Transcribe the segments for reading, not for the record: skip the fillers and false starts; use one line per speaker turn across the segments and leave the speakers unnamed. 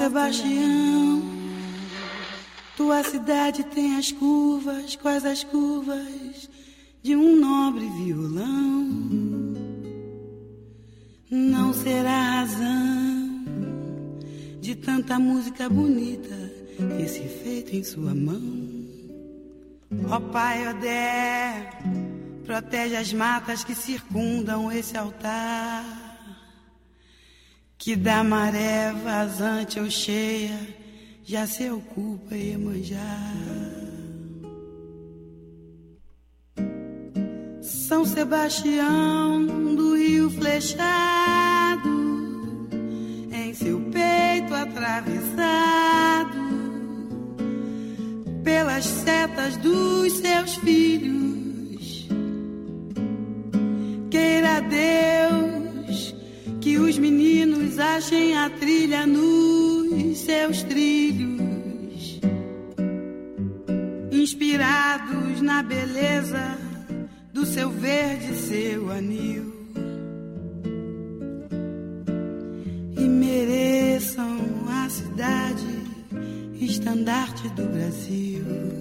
Sebastião, tua cidade tem as curvas, quais as curvas de um nobre violão. Não será razão de tanta música bonita esse feito em sua mão. Ó Pai Odé, protege as matas que circundam esse altar, que da maré vazante ou cheia já se ocupa Iemanjá. São Sebastião do Rio Flechado, em seu peito atravessado pelas setas dos seus filhos. Queira Deus que os meninos achem a trilha nos seus trilhos, inspirados na beleza do seu verde, seu anil, e mereçam a cidade, estandarte do Brasil.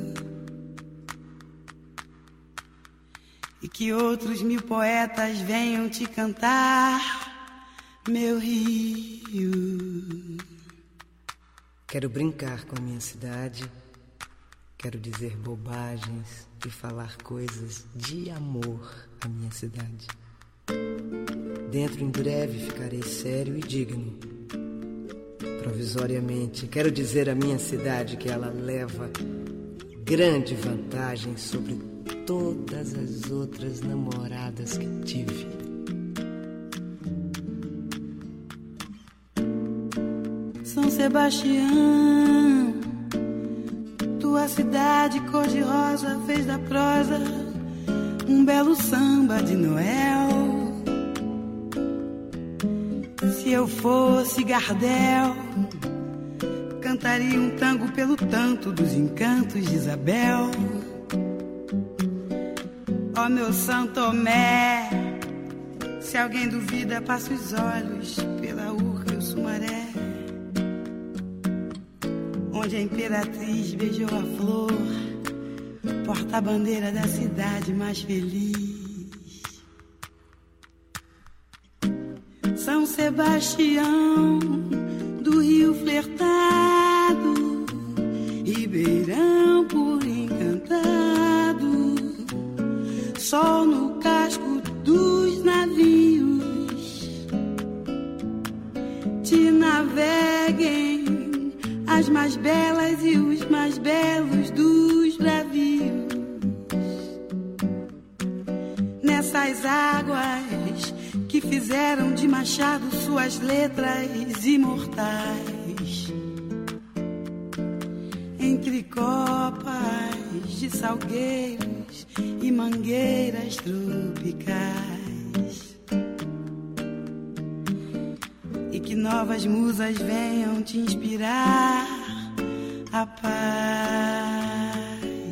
E que outros 1000 poetas venham te cantar, meu Rio.
Quero brincar com a minha cidade, quero dizer bobagens e falar coisas de amor à minha cidade. Dentro em breve ficarei sério e digno. Provisoriamente quero dizer à minha cidade que ela leva grande vantagem sobre todas as outras namoradas que tive.
São Sebastião, tua cidade cor-de-rosa fez da prosa um belo samba de Noel. Se eu fosse Gardel, cantaria um tango pelo tanto dos encantos de Isabel. Ó meu São Tomé, se alguém duvida, passa os olhos pela Urca e o Sumaré, onde a imperatriz beijou a flor, porta-bandeira da cidade mais feliz. São Sebastião do Rio Flertado, Ribeirão por encantado, sol no casco dos navios, te naveguem as mais belas e os mais belos dos bravios. Nessas águas que fizeram de Machado suas letras imortais, entre copas de salgueiros e mangueiras tropicais, e que novas musas venham te inspirar a paz,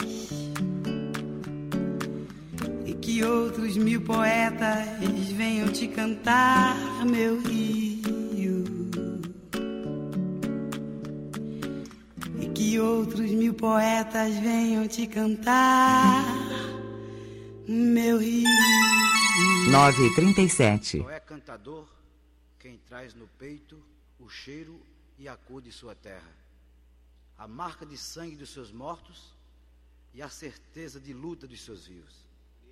e que outros 1000 poetas venham te cantar, meu Rio, e que outros 1000 poetas venham te cantar, meu Rio.
9h37.
Só é cantador quem traz no peito o cheiro e a cor de sua terra, a marca de sangue dos seus mortos e a certeza de luta dos seus vivos.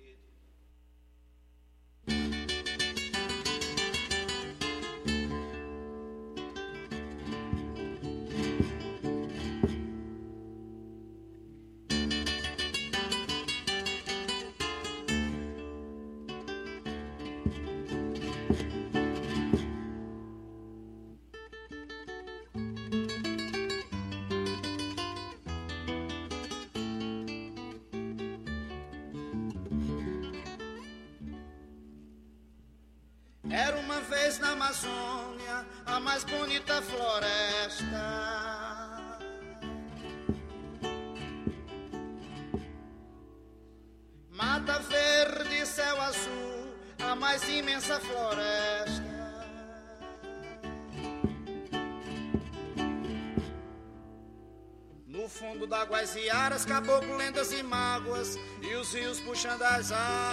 Era uma vez na Amazônia a mais bonita floresta. Mata verde, céu azul, a mais imensa floresta. fundo d'água as iaras, caboclo, lendas e mágoas, e os rios puxando as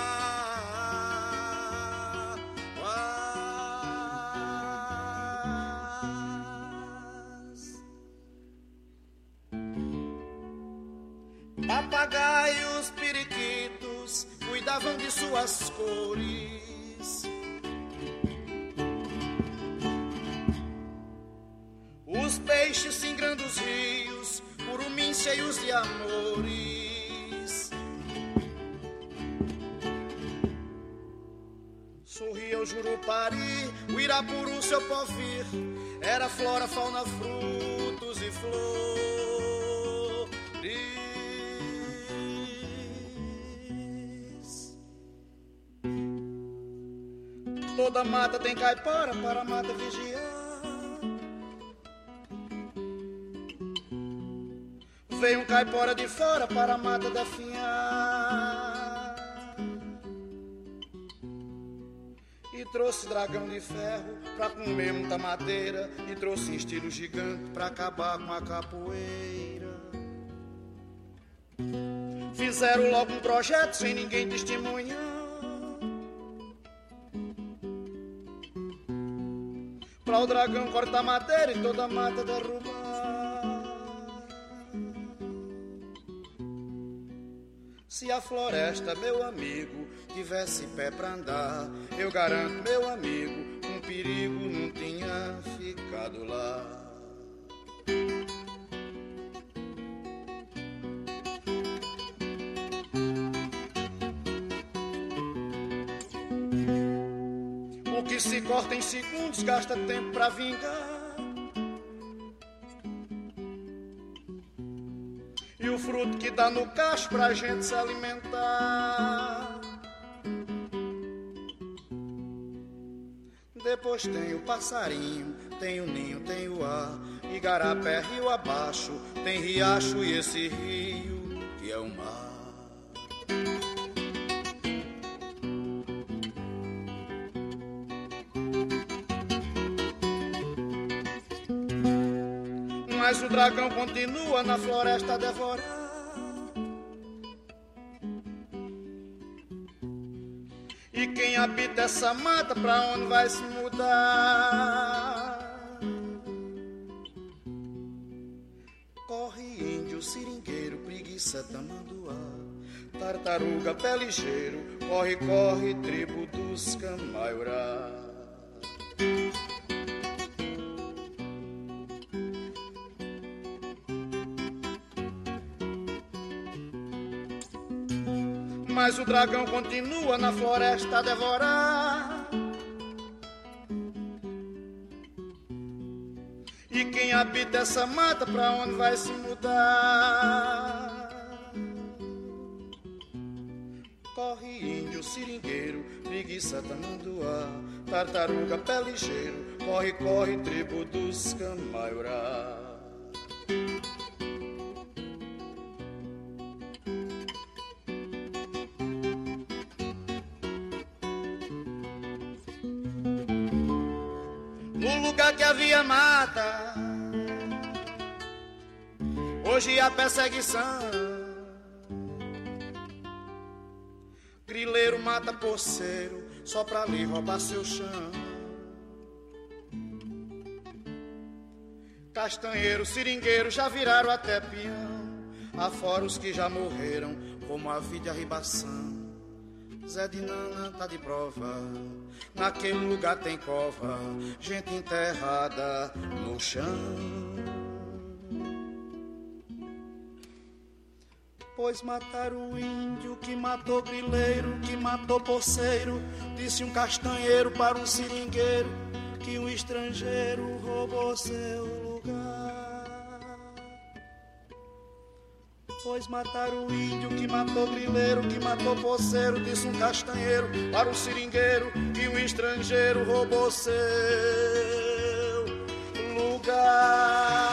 águas. Papagaios, periquitos cuidavam de suas cores. Os peixes singrando os rios, curumins cheios de amores. Sorria o jurupari, o irapuru, seu povir. Era flora, fauna, frutos e flores. Toda mata tem caipora para a mata vigiar. Veio um caipora de fora para a mata definhar e trouxe dragão de ferro pra comer muita madeira, e trouxe estilo gigante pra acabar com a capoeira. Fizeram logo um projeto sem ninguém testemunhar, pra o dragão cortar madeira e toda a mata derrubar. Se a floresta, meu amigo, tivesse pé pra andar, eu garanto, meu amigo, um perigo não tinha ficado lá. O que se corta em segundos gasta tempo pra vingar. E o fruto que dá no cacho pra gente se alimentar. Depois tem o passarinho, tem o ninho, tem o ar. Igarapé, rio abaixo, tem riacho e esse rio que é o mar. Mas o dragão continua na floresta a devorar. E quem habita essa mata, pra onde vai se mudar? Corre índio, seringueiro, preguiça, tamanduá, tartaruga, pé ligeiro, corre, corre, tribo dos Camaiurá. Mas o dragão continua na floresta a devorar. E quem habita essa mata, pra onde vai se mudar? Corre índio, seringueiro, preguiça, tamanduá, tartaruga, pé ligeiro, corre, corre, tribo dos Camaiurá. No lugar que havia mata, hoje há perseguição. Grileiro mata porceiro só pra lhe roubar seu chão. Castanheiro, seringueiro já viraram até peão, afora os que já morreram, como a vida e a ribação. Zé de Nana tá de prova, naquele lugar tem cova, gente enterrada no chão. Pois mataram o índio que matou grileiro, que matou porceiro, disse um castanheiro para um seringueiro, que um estrangeiro roubou seu lugar. Pois mataram o índio que matou grileiro, que matou porceiro, disse um castanheiro para o seringueiro, que um estrangeiro roubou seu lugar.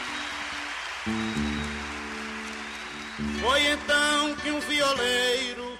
Foi então que um violeiro